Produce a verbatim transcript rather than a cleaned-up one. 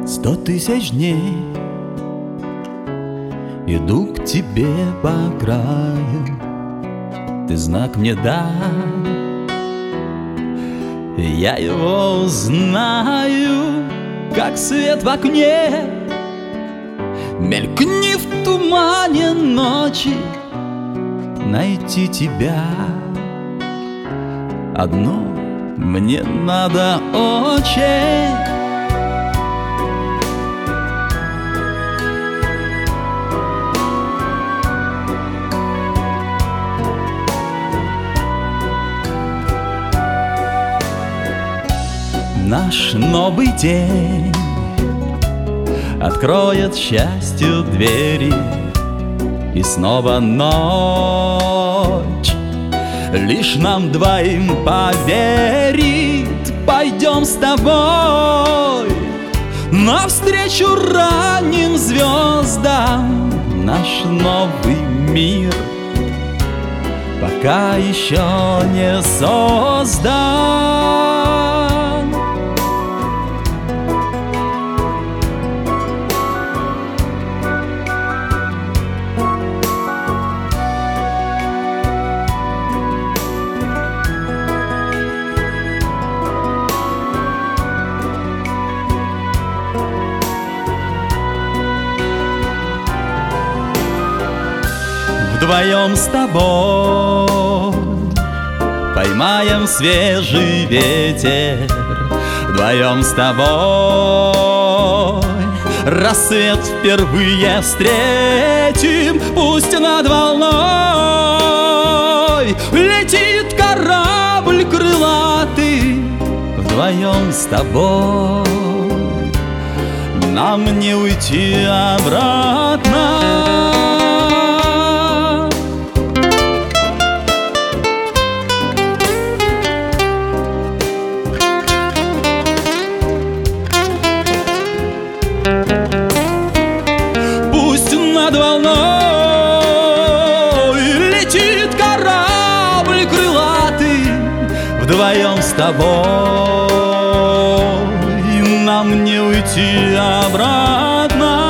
Сто тысяч дней иду к тебе по краю, ты знак мне дай, я его знаю, как свет в окне. Мелькни в тумане ночи, найти тебя одно мне надо очень. Наш новый день откроет счастью двери, и снова ночь лишь нам двоим поверит. Пойдем с тобой навстречу ранним звездам, наш новый мир пока еще не создан. Вдвоем с тобой поймаем свежий ветер, вдвоем с тобой рассвет впервые встретим. Пусть над волной летит корабль крылатый, вдвоем с тобой нам не уйти обратно. Пусть над волной летит корабль крылатый, вдвоем с тобой нам не уйти обратно.